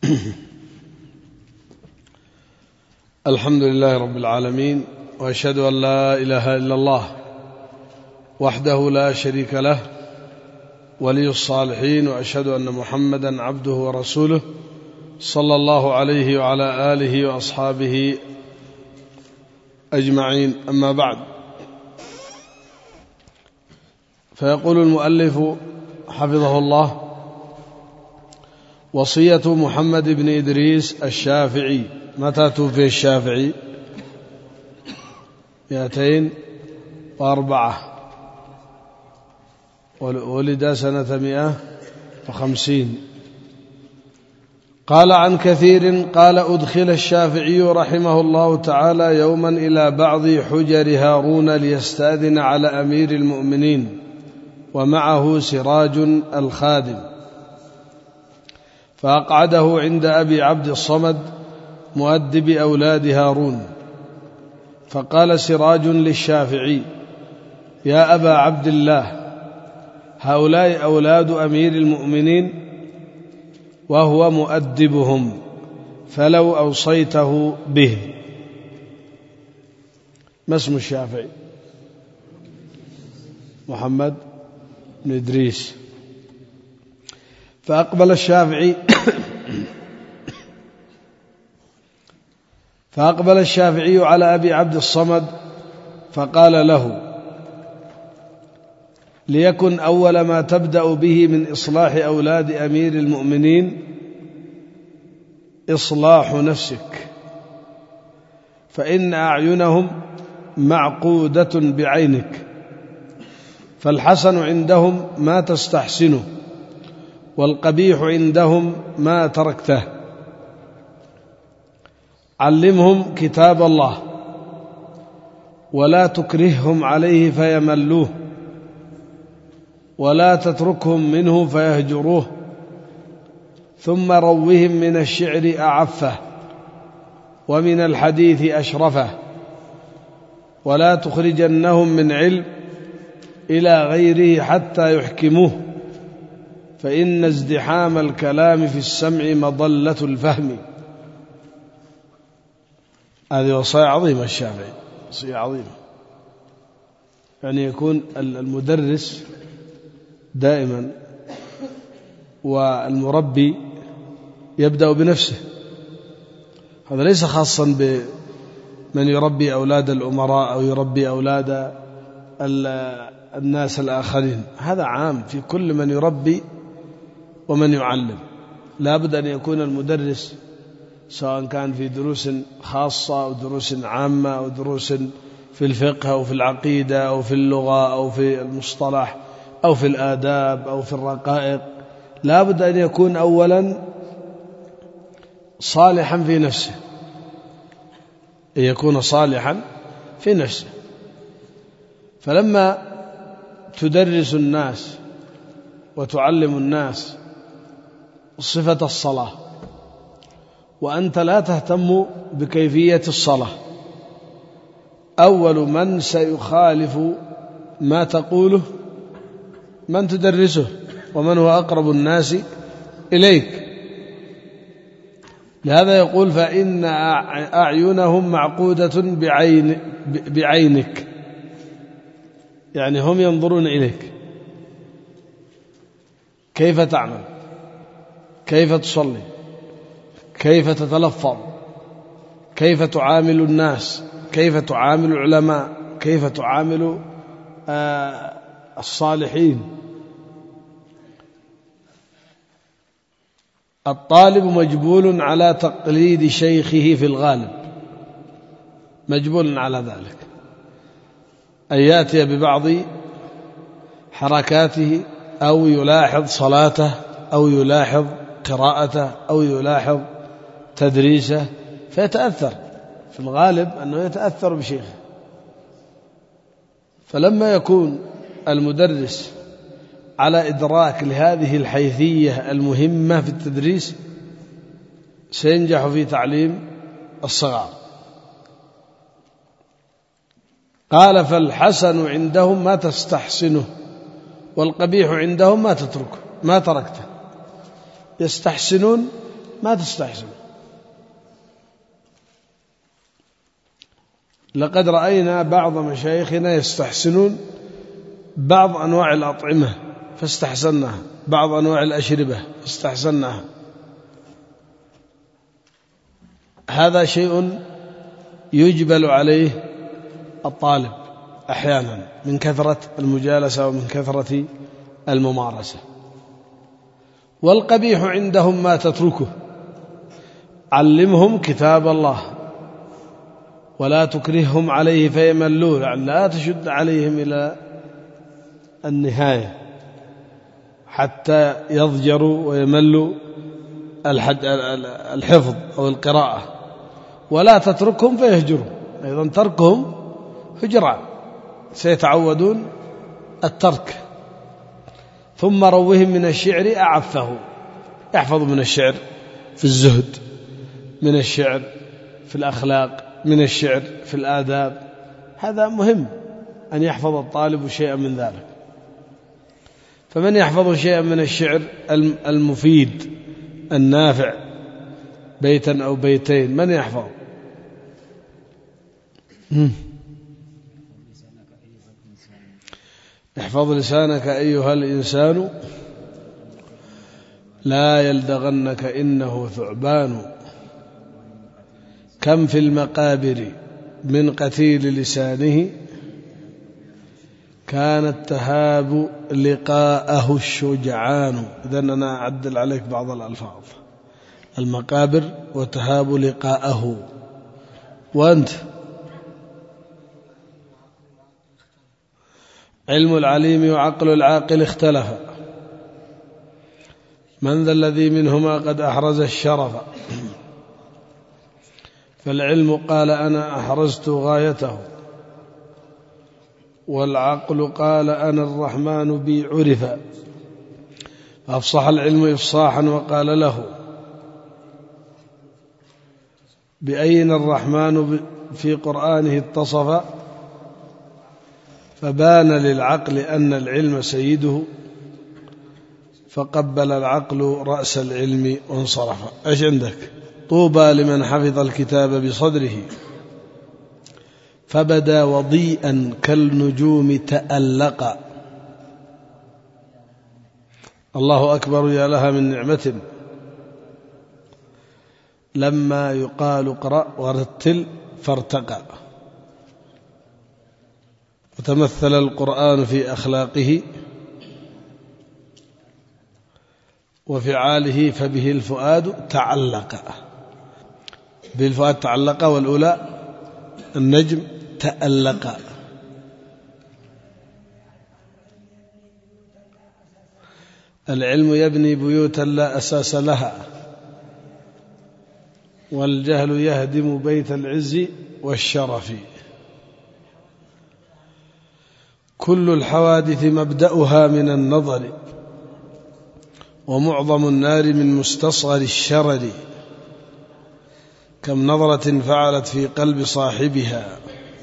الحمد لله رب العالمين، وأشهد أن لا إله إلا الله وحده لا شريك له ولي الصالحين، وأشهد أن محمدا عبده ورسوله صلى الله عليه وعلى آله وأصحابه أجمعين. أما بعد، فيقول المؤلف حفظه الله: وصية محمد بن إدريس الشافعي. متى توفي الشافعي؟ 204، ولد سنة 150. قال عن كثير قال: أدخل الشافعي رحمه الله تعالى يوما إلى بعض حجر هارون ليستأذن على أمير المؤمنين، ومعه سراج الخادم، فأقعده عند أبي عبد الصمد مؤدب أولاد هارون، فقال سراج للشافعي: يا أبا عبد الله، هؤلاء أولاد أمير المؤمنين وهو مؤدبهم، فلو أوصيته به. ما اسم الشافعي؟ محمد بن إدريس. فأقبل الشافعي على أبي عبد الصمد فقال له: ليكن أول ما تبدأ به من إصلاح أولاد أمير المؤمنين إصلاح نفسك، فإن أعينهم معقودة بعينك، فالحسن عندهم ما تستحسنه، والقبيح عندهم ما تركته. علمهم كتاب الله، ولا تكرههم عليه فيملوه، ولا تتركهم منه فيهجروه، ثم روهم من الشعر أعفه، ومن الحديث أشرفه، ولا تخرجنهم من علم إلى غيره حتى يحكموه، فإن ازدحام الكلام في السمع مضلة الفهم. هذه وصية عظيمة الشافعي، وصية عظيمة. يعني يكون المدرس دائما والمربي يبدأ بنفسه. هذا ليس خاصا بمن يربي أولاد الأمراء أو يربي أولاد الناس الآخرين، هذا عام في كل من يربي ومن يعلم. لا بد أن يكون المدرس، سواء كان في دروس خاصة أو دروس عامة أو دروس في الفقه أو في العقيدة أو في اللغة أو في المصطلح أو في الآداب أو في الرقائق، لا بد أن يكون أولا صالحا في نفسه، أن يكون صالحا في نفسه. فلما تدرس الناس وتعلم الناس صفة الصلاة وأنت لا تهتم بكيفية الصلاة، أول من سيخالف ما تقوله من تدرسه، ومن هو أقرب الناس إليك. لهذا يقول: فإن أعينهم معقودة بعينك، يعني هم ينظرون إليك، كيف تعمل، كيف تصلي، كيف تتلفظ، كيف تعامل الناس، كيف تعامل العلماء، كيف تعامل الصالحين. الطالب مجبول على تقليد شيخه في الغالب، مجبول على ذلك، أن يأتي ببعض حركاته أو يلاحظ صلاته أو يلاحظ قراءته أو يلاحظ تدريسه فيتأثر، في الغالب أنه يتأثر بشيخه. فلما يكون المدرس على إدراك لهذه الحيثية المهمة في التدريس سينجح في تعليم الصغار. قال: فالحسن عندهم ما تستحسنه، والقبيح عندهم ما تتركه، ما تركته. يستحسنون ما تستحسن. لقد رأينا بعض مشايخنا يستحسنون بعض أنواع الأطعمة فاستحسناها، بعض أنواع الأشربة فاستحسناها. هذا شيء يجبل عليه الطالب أحيانا من كثرة المجالسة ومن كثرة الممارسة. والقبيح عندهم ما تتركه، علمهم كتاب الله ولا تكرههم عليه فيملون، يعني لا تشد عليهم إلى النهاية حتى يضجروا ويملوا الحفظ أو القراءة، ولا تتركهم فيهجروا، أيضا تركهم هجران، سيتعودون الترك. ثم روهم من الشعر أعفه، يحفظ من الشعر في الزهد، من الشعر في الأخلاق، من الشعر في الآداب. هذا مهم أن يحفظ الطالب شيئا من ذلك. فمن يحفظ شيئا من الشعر المفيد النافع، بيتا أو بيتين، من يحفظ؟ احفظ لسانك أيها الإنسان لا يلدغنك إنه ثعبان، كم في المقابر من قتيل لسانه كانت تهاب لقاءه الشجعان. إذن أنا أعدل عليك بعض الألفاظ، المقابر وتهاب لقاءه. وأنت علم العليم وعقل العاقل اختلفا، من ذا الذي منهما قد أحرز الشرف؟ فالعلم قال أنا أحرزت غايته، والعقل قال أنا الرحمن بي عرفا. أفصح العلم إفصاحا وقال له بأين الرحمن في قرآنه اتصف، فبان للعقل أن العلم سيده، فقبل العقل رأس العلم وانصرف. إيش عندك؟ طوبى لمن حفظ الكتاب بصدره، فبدا وضيئا كالنجوم تألقا. الله أكبر يا لها من نعمة، لما يقال اقرأ ورتل فارتقى. وتمثل القرآن في أخلاقه وفعاله، فبه الفؤاد تعلق، به الفؤاد تعلق، والأولى النجم تألق. العلم يبني بيوتا لا أساس لها، والجهل يهدم بيت العز والشرف. كل الحوادث مبدأها من النظر، ومعظم النار من مستصغر الشرر. كم نظرة فعلت في قلب صاحبها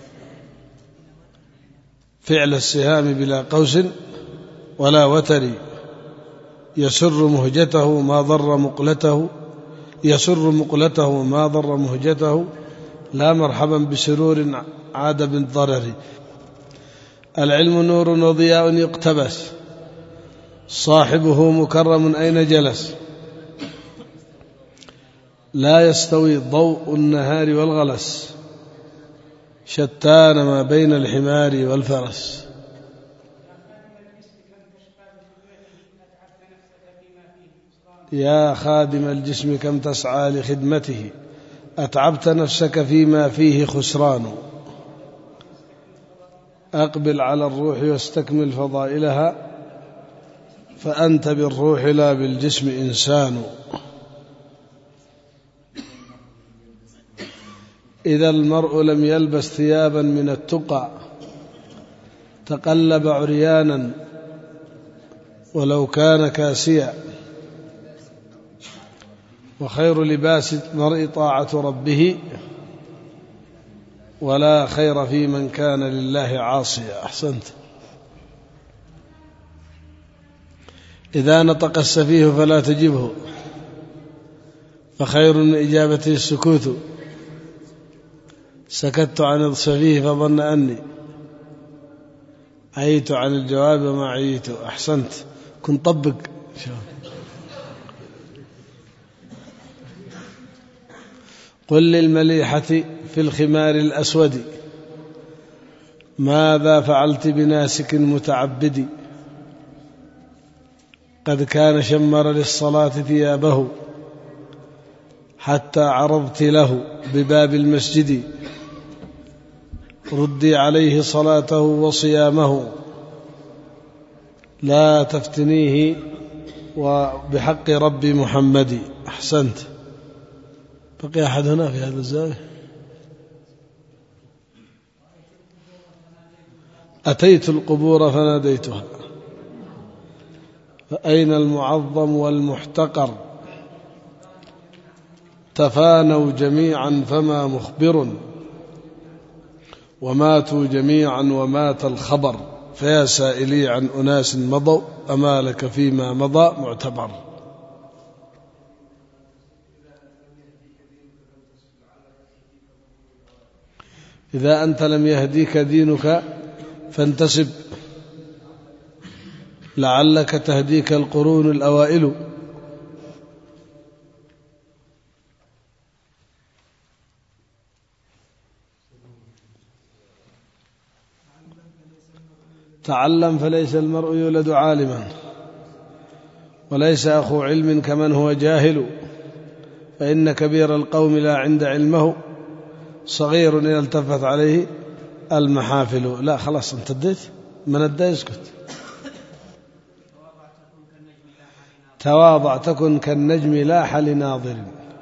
فعل السهام بلا قوس ولا وتر. يسر مهجته ما ضر مقلته، يسر مقلته ما ضر مهجته، لا مرحبا بسرور عاد بالضرر. العلم نور وضياء يقتبس، صاحبه مكرم أين جلس. لا يستوي ضوء النهار والغلس، شتان ما بين الحمار والفرس. يا خادم الجسم كم تسعى لخدمته، أتعبت نفسك فيما فيه خسران. أقبل على الروح واستكمل فضائلها، فأنت بالروح لا بالجسم إنسان. إذا المرء لم يلبس ثيابا من التقى، تقلب عريانا ولو كان كاسيا. وخير لباس المرء طاعة ربه، ولا خير في من كان لله عاصيا. أحسنت. إذا نطق السفيه فلا تجبه، فخير من إجابته السكوت. سكت عن السفيه فظن أني عيت عن الجواب وما عيت. أحسنت. كنت طبق. قل للمليحة في الخمار الأسود ماذا فعلت بناسك متعبد. قد كان شمر للصلاة ثيابه حتى عرضت له بباب المسجد. ردي عليه صلاته وصيامه لا تفتنيه وبحق ربي محمد. أحسنت. بقي أحد هنا في هذا الزاوية؟ أتيت القبور فناديتها فأين المعظم والمحتقر. تفانوا جميعا فما مخبر وماتوا جميعا ومات الخبر. فيا سائلي عن أناس مضوا أما لك فيما مضى معتبر. إذا أنت لم يهديك دينك فانتسب لعلك تهديك القرون الأوائل. تعلم فليس المرء يولد عالما وليس أخو علم كمن هو جاهل. فإن كبير القوم لا عند علمه صغير إذا التفت عليه المحافل. لا خلاص انت اديت من ادى اسكت. تواضع تكن كالنجم لاح لناظر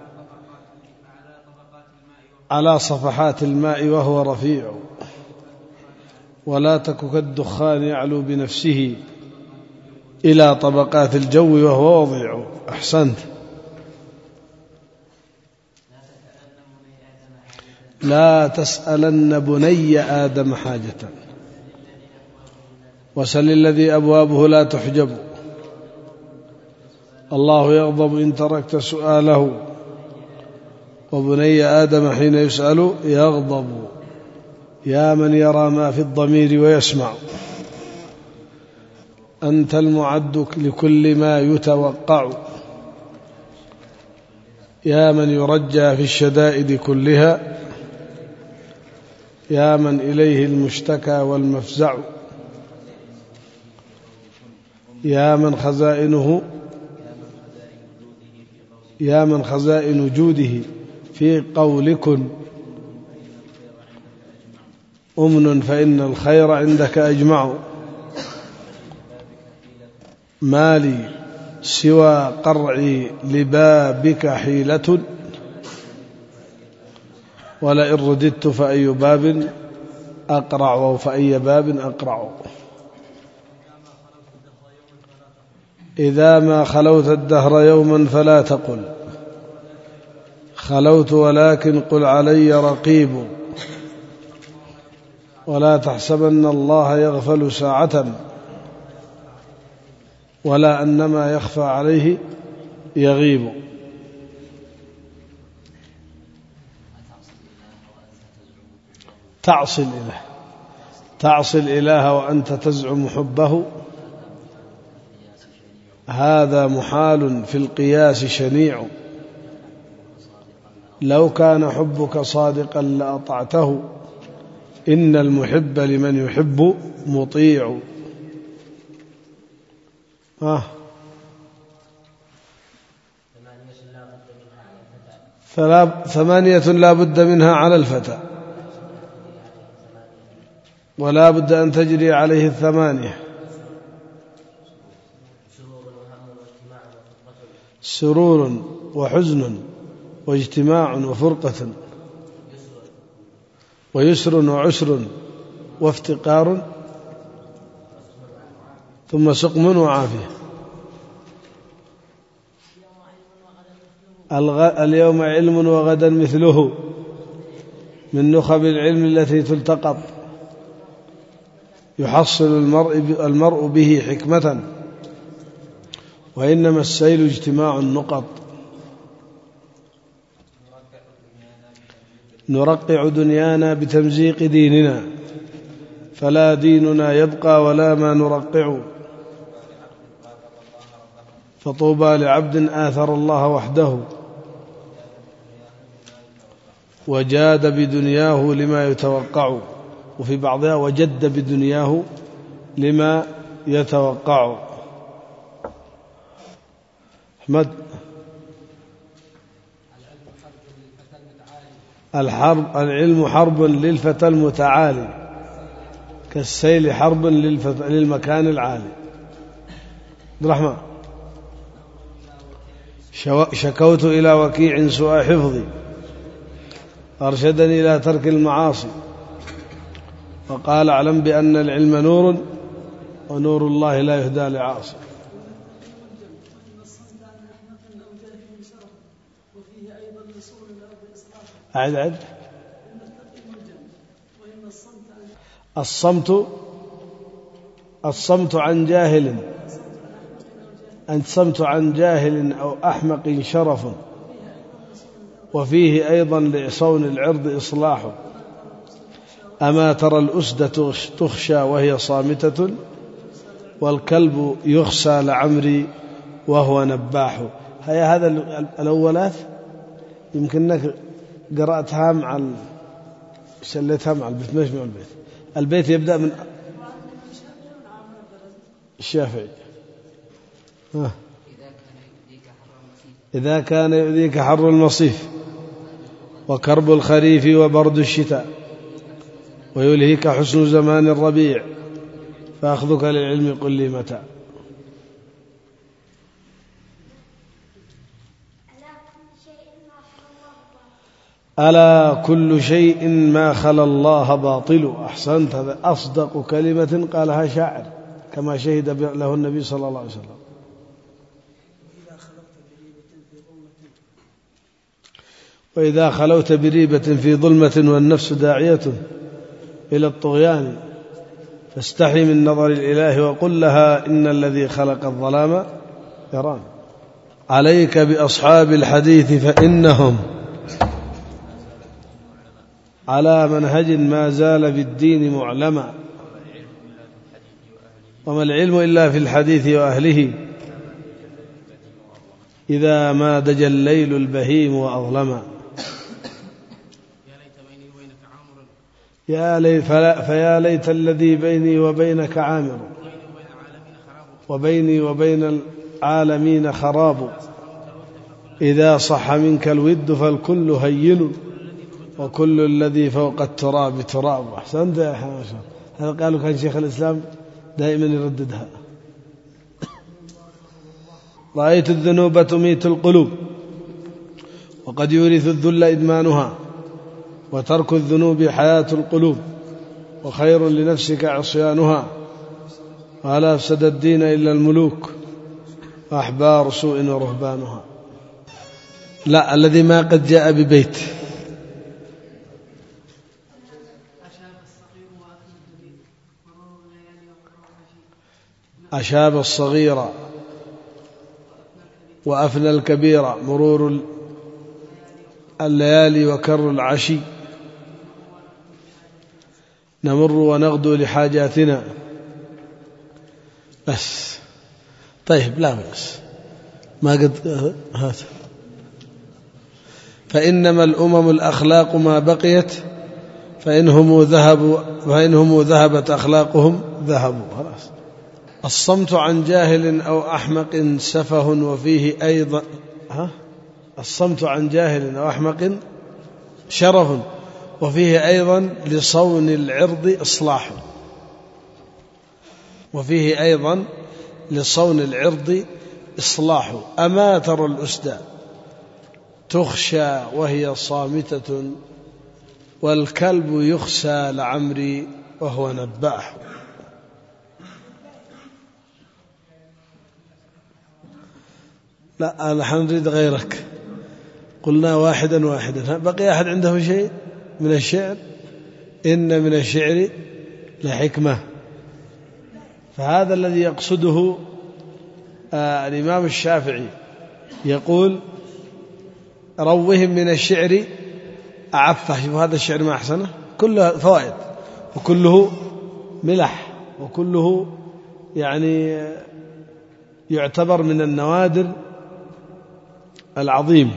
على صفحات الماء وهو رفيع. ولا تك كالدخان يعلو بنفسه إلى طبقات الجو وهو وضيع. أحسنت. لا تسألن بني آدم حاجة وسل الذي أبوابه لا تحجب. الله يغضب إن تركت سؤاله وبني آدم حين يسأل يغضب. يا من يرى ما في الضمير ويسمع أنت المعد لكل ما يتوقع. يا من يرجى في الشدائد كلها يا من إليه المشتكى والمفزع. يا من خزائن جوده في قولكن أمن فإن الخير عندك أجمع. ما لي سوى قرعي لبابك حيلة ولئن رددت فأي باب أقرع فأي باب أقرع. إذا ما خلوت الدهر يوما فلا تقل خلوت ولكن قل علي رقيب. ولا تحسبن الله يغفل ساعة ولا أنما يخفى عليه يغيب. تعصي الإله وأنت تزعم حبه هذا محال في القياس شنيع. لو كان حبك صادقا لأطعته إن المحب لمن يحب مطيع. 8 لا بد منها على الفتى ولا بد أن تجري عليه 8. سرور وحزن واجتماع وفرقة ويسر وعسر وافتقار ثم سقم وعافية. اليوم علم وغدا مثله من نخب العلم التي تلتقط يحصل المرء به حكمة وإنما السيل اجتماع النقط. نرقع دنيانا بتمزيق ديننا، فلا ديننا يبقى ولا ما نرقع. فطوبى لعبد آثر الله وحده، وجاد بدنياه لما يتوقع. وفي بعضها وجد بدنياه لما يتوقع. أحمد، العلم حرب للفتى المتعالي، كالسيل حرب للمكان العالي. عبد الرحمن، شكوت إلى وكيع سوء حفظي، أرشدني إلى ترك المعاصي، وقال اعلم بأن العلم نور، ونور الله لا يهدى لعاصي. أعد. الصمت عن جاهل، الصمت عن جاهل أو أحمق شرف، وفيه أيضا لصون العرض إصلاح. أما ترى الأسد تخشى وهي صامتة، والكلب يخشى لعمري وهو نباح. هذا الأولات يمكنك قرأتها مع شلتها مع البيت، مش مع البيت. البيت يبدأ من الشافعي. إذا كان يؤذيك حر المصيف، وكرب الخريف وبرد الشتاء، ويلهيك حسن زمان الربيع، فأخذك للعلم قل لي متى. ألا كل شيء ما خلا الله باطل. أحسنت، هذا أصدق كلمة قالها شاعر كما شهد له النبي صلى الله عليه وسلم. وإذا خلوت بريبة في ظلمة والنفس داعية إلى الطغيان، فاستحي من نظر الإله وقل لها إن الذي خلق الظلام يران. عليك بأصحاب الحديث فإنهم على منهج ما زال بالدين معلما، وما العلم إلا في الحديث وأهله، إذا ما دجى الليل البهيم وأظلما. فيا ليت الذي بيني وبينك عامر، وبيني وبين العالمين خراب. إذا صح منك الود فالكل هين، وكل الذي فوق التراب تراب. أحسنت يا حماشة. هذا قالوا كان شيخ الإسلام دائما يرددها. رأيت الذنوب تميت القلوب، وقد يورث الذل إدمانها، وترك الذنوب حياة القلوب، وخير لنفسك عصيانها. ولا أفسد الدين إلا الملوك، وأحبار سوء ورهبانها. لا، الذي ما قد جاء ببيت. أشاب الصغير وأفنى الكبير، مرور الليالي وكر العشي، نمر ونغدو لحاجاتنا. بس طيب، لا بأس، ما قد هات. فإنما الأمم الأخلاق ما بقيت، فإنهم ذهبت أخلاقهم ذهبوا. خلاص. الصمت عن جاهل أو أحمق سفه، وفيه أيضا الصمت عن جاهل أو أحمق شرف، وفيه أيضا لصون العرض إصلاح. وفيه أيضا لصون العرض إصلاح. أما ترى الأسد تخشى وهي صامتة، والكلب يخشى لعمري وهو نباح. لا، نحن نريد غيرك. قلنا واحدا. بقي أحد عنده شيء من الشعر؟ إن من الشعر لحكمة. فهذا الذي يقصده الإمام الشافعي، يقول روهم من الشعر أعفه. شوف هذا الشعر ما أحسنه، كله فوائد وكله ملح وكله يعني يعتبر من النوادر العظيم.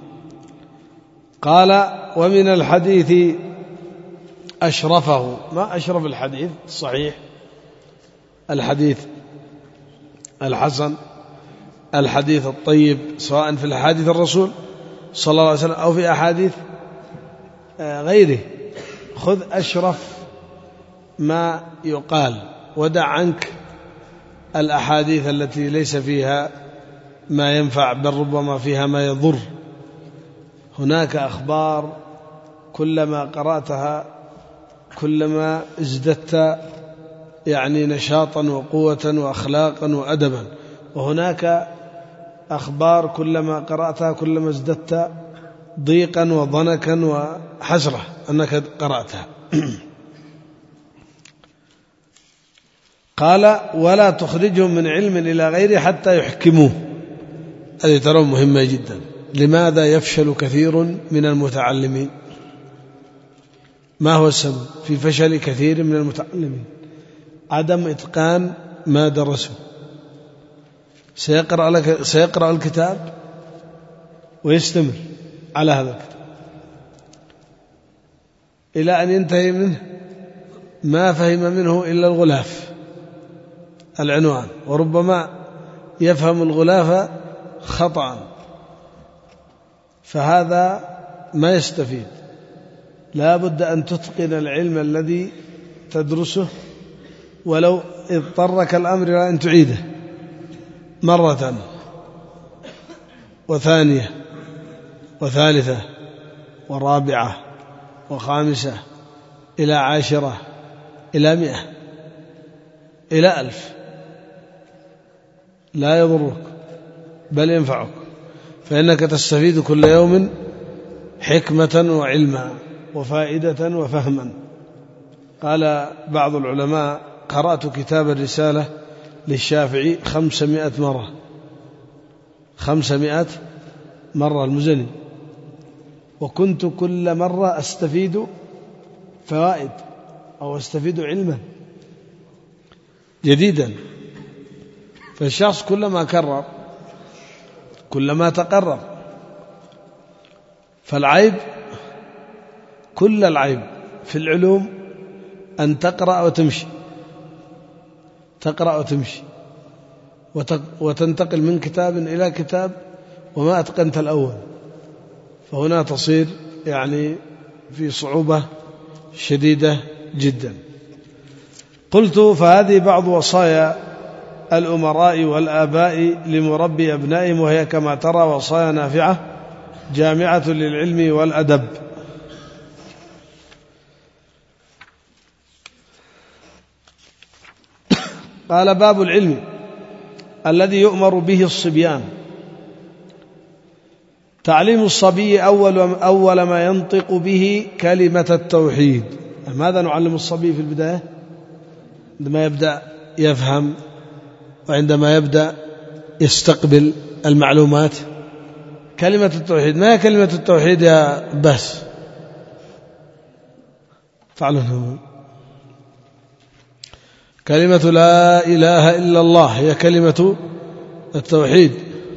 قال ومن الحديث أشرفه. ما أشرف الحديث الصحيح؟ الحديث الحسن، الحديث الطيب، سواء في الأحاديث الرسول صلى الله عليه وسلم أو في أحاديث غيره. خذ أشرف ما يقال ودع عنك الأحاديث التي ليس فيها ما ينفع بل ربما فيها ما يضر. هناك أخبار كلما قرأتها كلما ازددت يعني نشاطا وقوة وأخلاقا وأدبا، وهناك أخبار كلما قرأتها كلما ازددت ضيقا وضنكا وحسرة أنك قرأتها. قال ولا تخرجهم من علم إلى غيره حتى يحكموه. هذه ترى مهمة جدا. لماذا يفشل كثير من المتعلمين؟ ما هو السبب في فشل كثير من المتعلمين؟ عدم إتقان ما درسوا. سيقرأ الكتاب ويستمر على هذا الكتاب إلى أن ينتهي منه ما فهم منه إلا الغلاف، العنوان، وربما يفهم الغلاف خطأ، فهذا ما يستفيد. لا بد أن تتقن العلم الذي تدرسه، ولو اضطرك الأمر إلى أن تعيده مرة وثانية وثالثة ورابعة وخامسة إلى 10 إلى 100 إلى 1000، لا يضرك بل ينفعك، فإنك تستفيد كل يوم حكمة وعلما وفائدة وفهما. قال بعض العلماء قرأت كتاب الرسالة للشافعي 500 مرة، 500 مرة المزني، وكنت كل مرة أستفيد فوائد أو أستفيد علما جديدا. فالشخص كلما كرر كلما تقرر. فالعيب، كل العيب في العلوم أن تقرأ وتمشي، تقرأ وتمشي وتنتقل من كتاب إلى كتاب وما أتقنت الأول، فهنا تصير يعني في صعوبة شديدة جدا. قلت فهذه بعض وصايا الأمراء والآباء لمربي أبنائهم، وهي كما ترى وصايا نافعة جامعة للعلم والأدب. قال باب العلم الذي يؤمر به الصبيان. تعليم الصبي أول ما ينطق به كلمة التوحيد. ماذا نعلم الصبي في البداية؟ عندما يبدأ يفهم وعندما يبدأ يستقبل المعلومات كلمة التوحيد. ما هي كلمة التوحيد يا بس؟ فعلوا كلمة لا إله إلا الله هي كلمة التوحيد.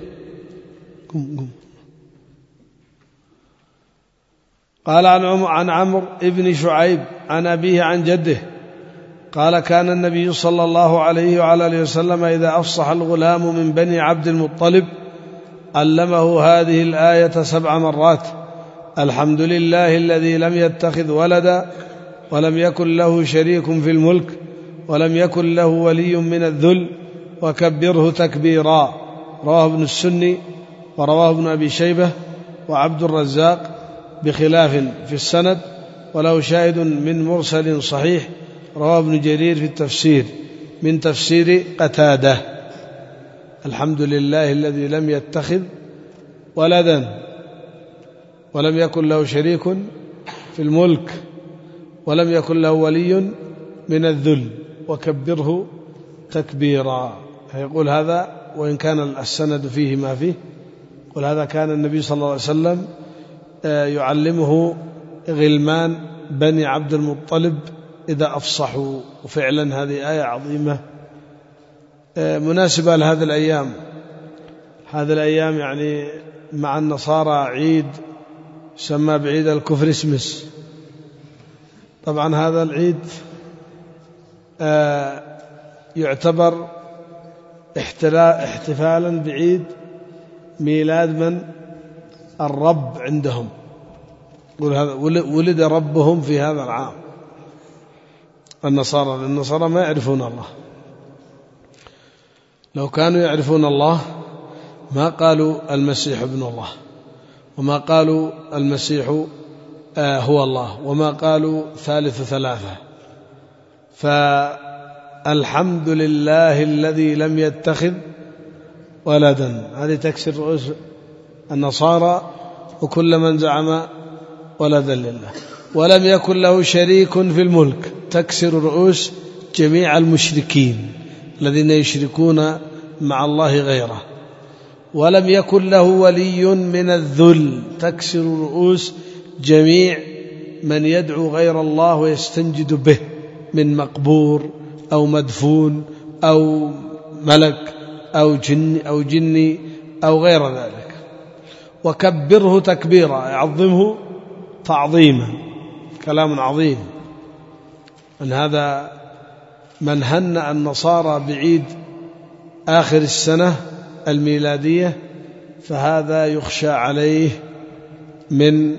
قال عن عمرو ابن شعيب عن أبيه عن جده قال كان النبي صلى الله عليه وعلى آله وسلم إذا أفصح الغلام من بني عبد المطلب علمه هذه الآية 7 مرات: الحمد لله الذي لم يتخذ ولدا ولم يكن له شريك في الملك ولم يكن له ولي من الذل وكبره تكبيرا. رواه ابن السني ورواه ابن أبي شيبة وعبد الرزاق بخلاف في السند، وله شاهد من مرسل صحيح رواه ابن جرير في التفسير من تفسير قتادة: الحمد لله الذي لم يتخذ ولدا ولم يكن له شريك في الملك ولم يكن له ولي من الذل وكبره تكبيرا. يقول هذا وإن كان السند فيه ما فيه، يقول هذا كان النبي صلى الله عليه وسلم يعلمه غلمان بني عبد المطلب إذا أفصحوا. وفعلا هذه آية عظيمة مناسبة لهذه الأيام. هذه الأيام يعني مع النصارى عيد يسمى بعيد الكفرسمس. طبعا هذا العيد يعتبر احتفالا بعيد ميلاد من؟ الرب عندهم. ولد ربهم في هذا العام. النصارى ما يعرفون الله. لو كانوا يعرفون الله ما قالوا المسيح ابن الله، وما قالوا المسيح هو الله، وما قالوا ثالث ثلاثة. فالحمد لله الذي لم يتخذ ولدا، هذه تكسر رؤوس النصارى وكل من زعم ولدا لله. ولم يكن له شريك في الملك، تكسر رؤوس جميع المشركين الذين يشركون مع الله غيره. ولم يكن له ولي من الذل، تكسر رؤوس جميع من يدعو غير الله ويستنجد به من مقبور أو مدفون أو ملك أو جني أو غير ذلك. وكبره تكبيرا، يعظمه تعظيما. كلام عظيم. من هذا من هنأ النصارى بعيد آخر السنة الميلادية فهذا يخشى عليه من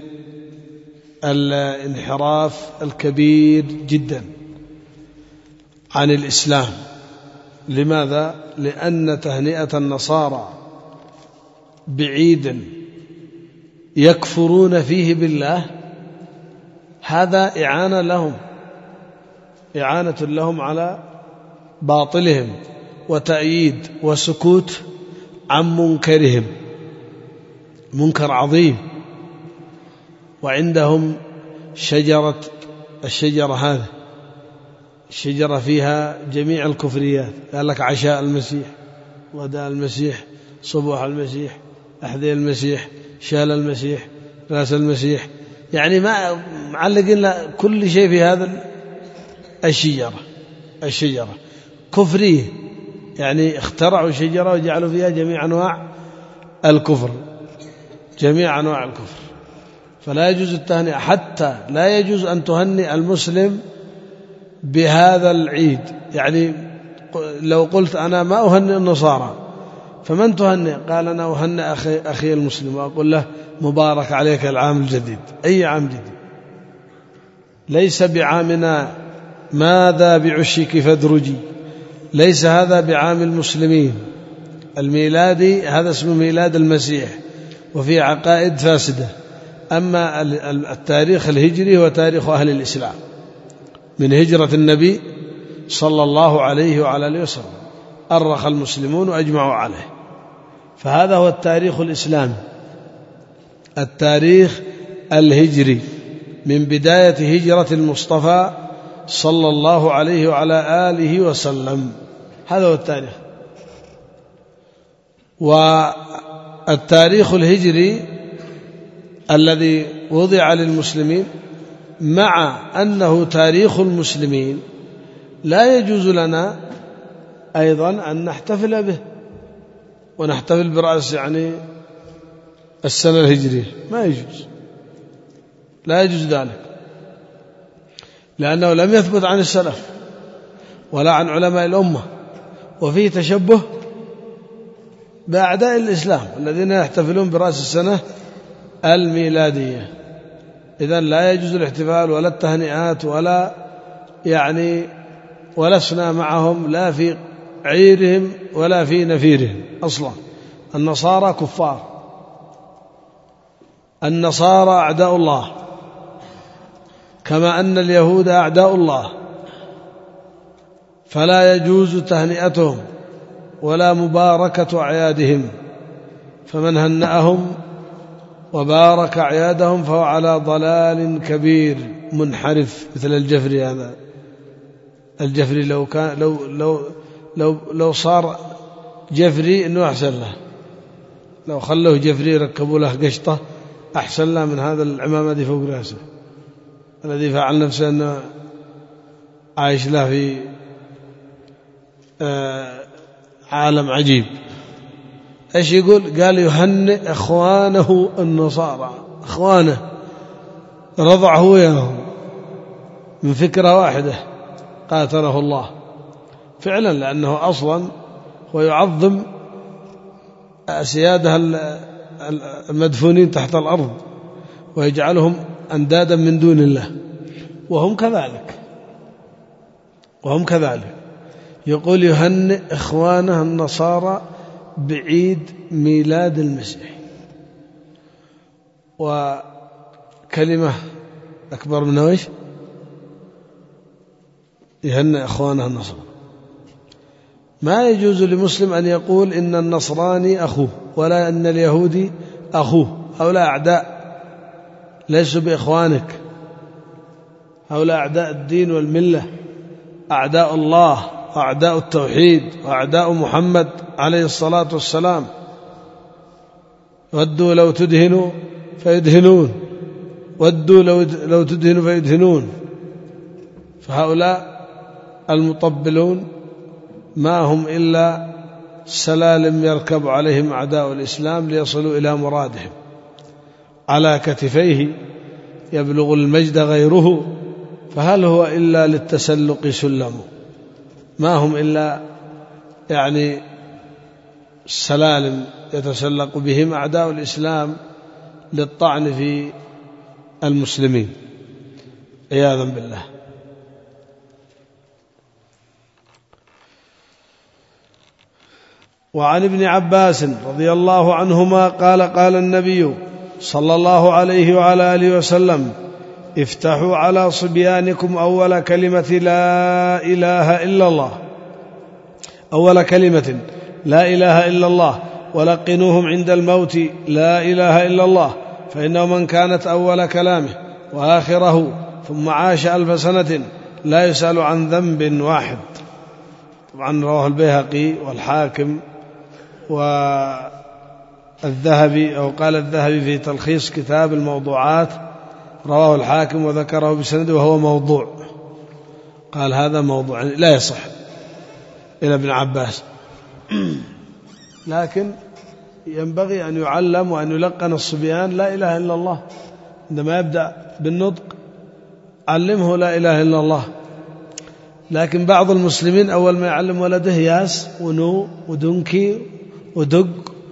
الانحراف الكبير جدا عن الإسلام. لماذا؟ لأن تهنئة النصارى بعيد يكفرون فيه بالله هذا إعانة لهم على باطلهم وتأييد وسكوت عن منكرهم، منكر عظيم. وعندهم الشجرة هذه الشجرة فيها جميع الكفريات. قال لك عشاء المسيح، غداء المسيح، صبوح المسيح، أحذية المسيح، شال المسيح، راس المسيح، يعني ما معلقين كل شيء في هذا الشجرة كفرية. يعني اخترعوا شجرة وجعلوا فيها جميع أنواع الكفر، جميع أنواع الكفر. فلا يجوز التهنئة، حتى لا يجوز أن تهنئ المسلم بهذا العيد. يعني لو قلت أنا ما أهنئ النصارى فمن تهنئ؟ قال أنا أهنئ أخي المسلم وأقول له مبارك عليك العام الجديد. أي عام جديد؟ ليس بعامنا ماذا بعشك فادرجي، ليس هذا بعام المسلمين. الميلادي هذا اسمه ميلاد المسيح وفي عقائد فاسدة. أما التاريخ الهجري هو تاريخ أهل الإسلام من هجرة النبي صلى الله عليه وعلى آله وسلم، أرخ المسلمون وأجمعوا عليه. فهذا هو التاريخ الإسلامي، التاريخ الهجري من بداية هجرة المصطفى صلى الله عليه وعلى آله وسلم. هذا هو التاريخ. والتاريخ الهجري الذي وضع للمسلمين مع أنه تاريخ المسلمين لا يجوز لنا أيضا أن نحتفل به ونحتفل برأس يعني السنة الهجرية، ما يجوز، لا يجوز ذلك، لأنه لم يثبت عن السلف ولا عن علماء الأمة، وفيه تشبه بأعداء الإسلام الذين يحتفلون برأس السنة الميلادية. إذن لا يجوز الاحتفال ولا التهنئات ولسنا معهم لا في عيرهم ولا في نفيرهم أصلا. النصارى كفار، النصارى أعداء الله كما أن اليهود أعداء الله، فلا يجوز تهنئتهم ولا مباركة أعيادهم. فمن هنأهم وبارك أعيادهم فهو على ضلال كبير منحرف، مثل الجفري. هذا الجفري لو كان لو صار جفري إنه أحسن له، لو خلوه جفري ركبوا له قشطة أحسن له من هذا العمامة دي فوق رأسه. الذي فعل نفسه أنه عايش له في عالم عجيب. ايش يقول؟ قال يهنئ اخوانه النصارى، اخوانه رضعه وياهم من فكرة واحدة قاتله الله فعلا، لأنه أصلا هو يعظم سيادة المدفونين تحت الأرض ويجعلهم أندادا من دون الله، وهم كذلك. يقول يهنئ إخوانه النصارى بعيد ميلاد المسيح. وكلمة أكبر من ويش؟ يهنئ إخوانه النصارى. ما يجوز لمسلم أن يقول إن النصراني أخوه ولا أن اليهودي أخوه، هؤلاء أعداء ليسوا بإخوانك، هؤلاء أعداء الدين والملة، أعداء الله وأعداء التوحيد وأعداء محمد عليه الصلاة والسلام. ودوا لو تدهنوا فيدهنون، ودوا لو تدهنوا فيدهنون. فهؤلاء المطبلون ما هم إلا سلالم يركب عليهم أعداء الإسلام ليصلوا إلى مرادهم. على كتفيه يبلغ المجد غيره، فهل هو إلا للتسلق سلم؟ ما هم إلا يعني سلالم يتسلق بهم أعداء الإسلام للطعن في المسلمين عياذا بالله. وعن ابن عباس رضي الله عنهما قال قال النبي صلى الله عليه وعلى آله وسلم: افتحوا على صبيانكم أول كلمة لا إله إلا الله، أول كلمة لا إله إلا الله، ولقنوهم عند الموت لا إله إلا الله، فإنه من كانت أول كلامه وآخره ثم عاش 1000 سنة لا يسأل عن ذنب واحد. طبعا رواه البيهقي والحاكم والذهبي، أو قال الذهبي في تلخيص كتاب الموضوعات، رواه الحاكم وذكره بسنده وهو موضوع، قال هذا موضوع لا يصح إلى ابن عباس. لكن ينبغي أن يعلم وأن يلقن الصبيان لا إله إلا الله. عندما يبدأ بالنطق علمه لا إله إلا الله. لكن بعض المسلمين أول ما يعلم ولده ياس ونو ودنكي ودق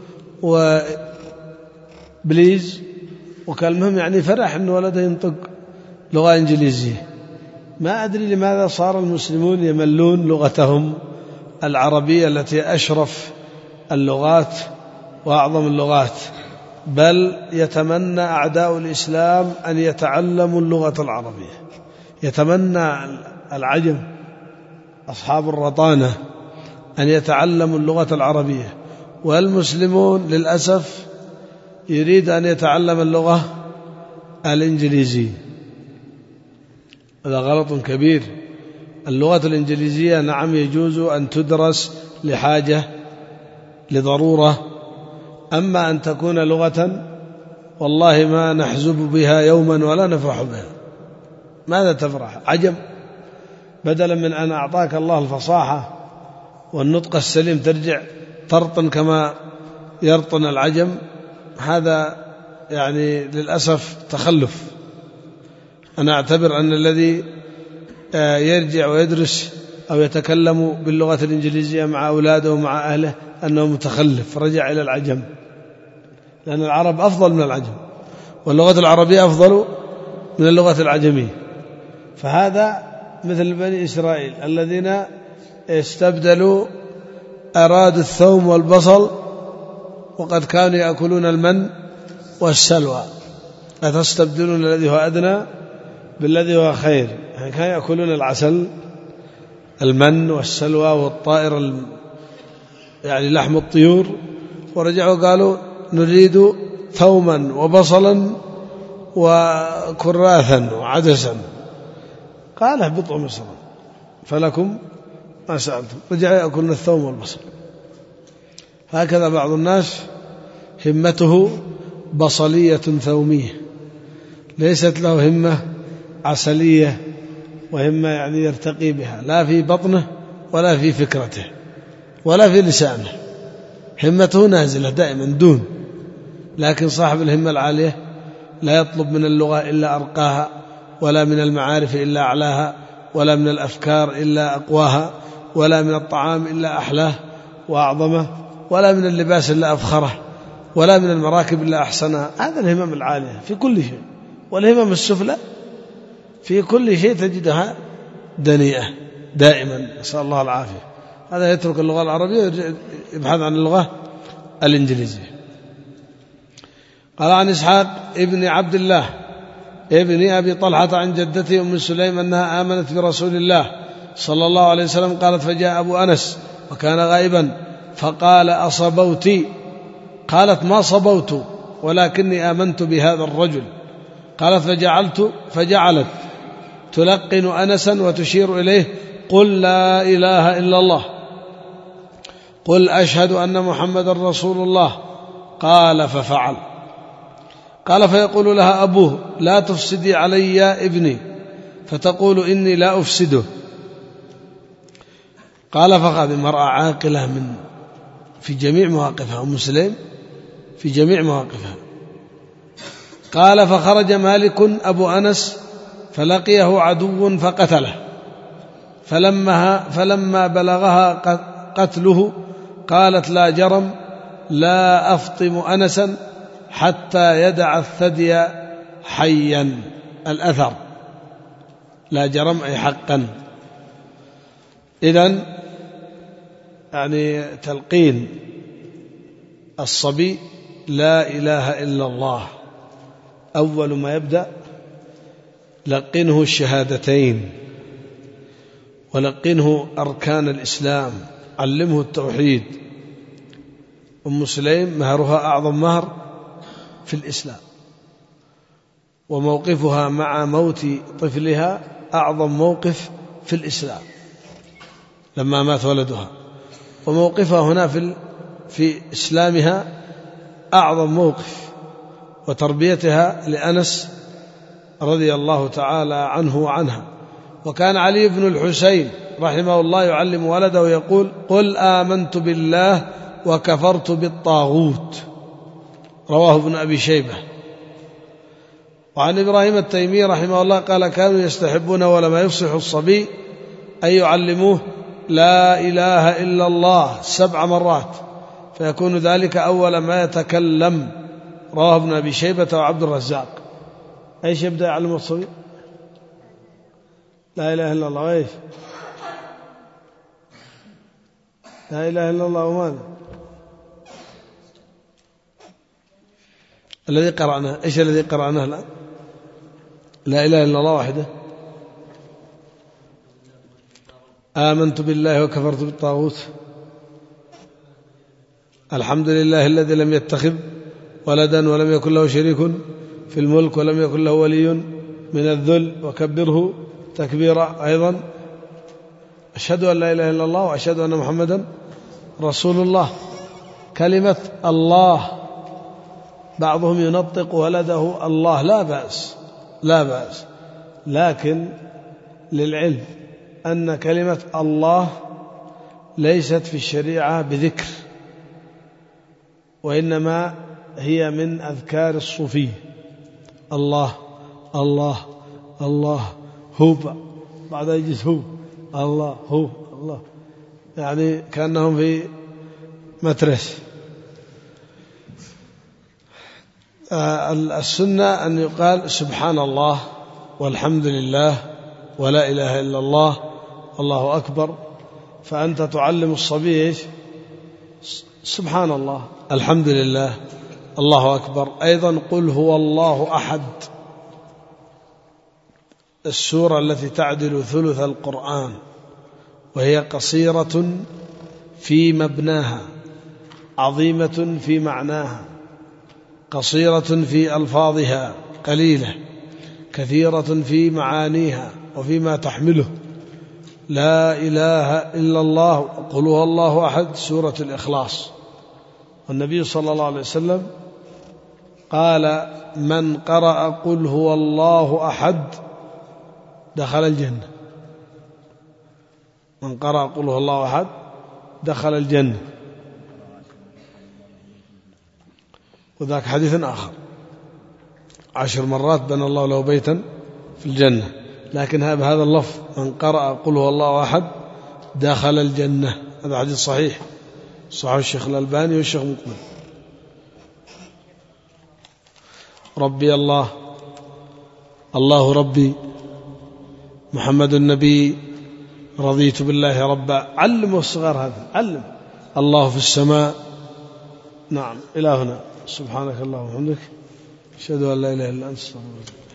وبليز وكالمهم، يعني فرح أن ولده ينطق لغة إنجليزية. ما أدري لماذا صار المسلمون يملون لغتهم العربية التي أشرف اللغات وأعظم اللغات، بل يتمنى أعداء الإسلام أن يتعلموا اللغة العربية، يتمنى العجم أصحاب الرطانة أن يتعلموا اللغة العربية، والمسلمون للأسف يريد أن يتعلم اللغة الإنجليزية. هذا غلط كبير. اللغة الإنجليزية نعم يجوز أن تدرس لحاجة لضرورة، أما أن تكون لغة والله ما نحزب بها يوما ولا نفرح بها. ماذا تفرح؟ عجم. بدلا من أن أعطاك الله الفصاحة والنطق السليم ترجع ترطن كما يرطن العجم. هذا يعني للأسف تخلف. أنا أعتبر أن الذي يرجع ويدرس أو يتكلم باللغة الإنجليزية مع أولاده ومع أهله أنه متخلف، رجع إلى العجم، لأن العرب أفضل من العجم، واللغة العربية أفضل من اللغة العجمية. فهذا مثل بني إسرائيل الذين استبدلوا أرادوا الثوم والبصل وقد كانوا يأكلون المن والسلوى، أتستبدلون الذي هو أدنى بالذي هو خير. يعني كانوا يأكلون العسل المن والسلوى والطائر يعني لحم الطيور، ورجعوا قالوا نريد ثوما وبصلا وكراثا وعدسا. قال اهبطوا مصر فلكم ما سألتم. رجعوا يأكلون الثوم والبصل. هكذا بعض الناس همته بصلية ثومية، ليست له همة عسلية وهمة يعني يرتقي بها، لا في بطنه ولا في فكرته ولا في لسانه، همته نازلة دائما دون. لكن صاحب الهمة العالية لا يطلب من اللغة إلا أرقاها، ولا من المعارف إلا أعلاها، ولا من الأفكار إلا أقواها، ولا من الطعام إلا أحلاه وأعظمه، ولا من اللباس إلا أفخره، ولا من المراكب إلا أحسنها. هذا الهمم العالية في كل شيء. والهمم السفلى في كل شيء تجدها دنيئة دائما، نسأل الله العافية. هذا يترك اللغة العربية ويبحث عن اللغة الإنجليزية. قال عن إسحاق ابن عبد الله ابن أبي طلحة عن جدته أم سليم أنها آمنت برسول الله صلى الله عليه وسلم. قالت فجاء أبو أنس وكان غائبا فقال أصبوتي؟ قالت ما صبوت ولكني آمنت بهذا الرجل. قالت فجعلت تلقن أنسا وتشير إليه قل لا إله إلا الله، قل أشهد أن محمد رسول الله. قال ففعل. قال فيقول لها أبوه لا تفسدي علي يا ابني، فتقول إني لا أفسده. قال فقال المرأة عاقلة في جميع مواقفها، أم سليم في جميع مواقفها. قال فخرج مالك أبو أنس فلقيه عدو فقتله، فلما بلغها قتله قالت لا جرم لا أفطم أنسا حتى يدع الثدي حيا. الأثر لا جرم أي حقا. إذن يعني تلقين الصبي لا إله إلا الله، أول ما يبدأ لقنه الشهادتين ولقنه أركان الإسلام، علمه التوحيد. أم سليم مهرها أعظم مهر في الإسلام، وموقفها مع موت طفلها أعظم موقف في الإسلام لما مات ولدها، وموقفها هنا في إسلامها أعظم موقف، وتربيتها لأنس رضي الله تعالى عنه وعنها. وكان علي بن الحسين رحمه الله يعلم ولده يقول قل آمنت بالله وكفرت بالطاغوت، رواه ابن أبي شيبة. وعن إبراهيم التيمي رحمه الله قال كانوا يستحبون ولما يفصح الصبي أن يعلموه لا إله إلا الله 7 مرات، فيكون ذلك أول ما يتكلم، رواه ابن أبي شيبة وعبد الرزاق. أيش يبدأ يعلم الصبي؟ لا إله إلا الله. وإيش؟ لا إله إلا الله. وماذا الذي قرأناه؟ إيش الذي قرأناه الآن؟ لا إله إلا الله واحدة. آمنت بالله وكفرت بالطاغوت. الحمد لله الذي لم يتخذ ولدا ولم يكن له شريك في الملك ولم يكن له ولي من الذل وكبره تكبيرا. أيضا أشهد أن لا إله إلا الله وأشهد أن محمدا رسول الله. كلمة الله بعضهم ينطق ولده الله، لا بأس، لكن للعلم أن كلمة الله ليست في الشريعة بذكر، وإنما هي من أذكار الصوفية. الله الله الله هو، بعد يجلس هو الله هو الله، يعني كأنهم في مترس. السنة أن يقال سبحان الله والحمد لله ولا إله إلا الله الله أكبر. فأنت تعلم الصبي سبحان الله الحمد لله الله أكبر. أيضا قل هو الله أحد، السورة التي تعدل ثلث القرآن، وهي قصيرة في مبناها، عظيمة في معناها، قصيرة في ألفاظها، قليلة كثيرة في معانيها وفيما تحمله. لا إله إلا الله، قل هو الله أحد، سورة الإخلاص. والنبي صلى الله عليه وسلم قال من قرأ قل هو الله أحد دخل الجنة. من قرأ قل هو الله أحد دخل الجنة. وذاك حديث آخر 10 مرات بنى الله له بيتا في الجنة، لكن بهذا اللفظ من قرأ قل هو الله أحد دخل الجنة. هذا حديث صحيح، صحيح الشيخ الألباني والشيخ مقبل. ربي الله، الله ربي، محمد النبي، رضيت بالله ربا. علموا الصغار هذا، علم. الله في السماء. نعم إلى هنا. سبحانك اللهم وبحمدك، أشهد أن لا إله إلا أنت، استغفرك.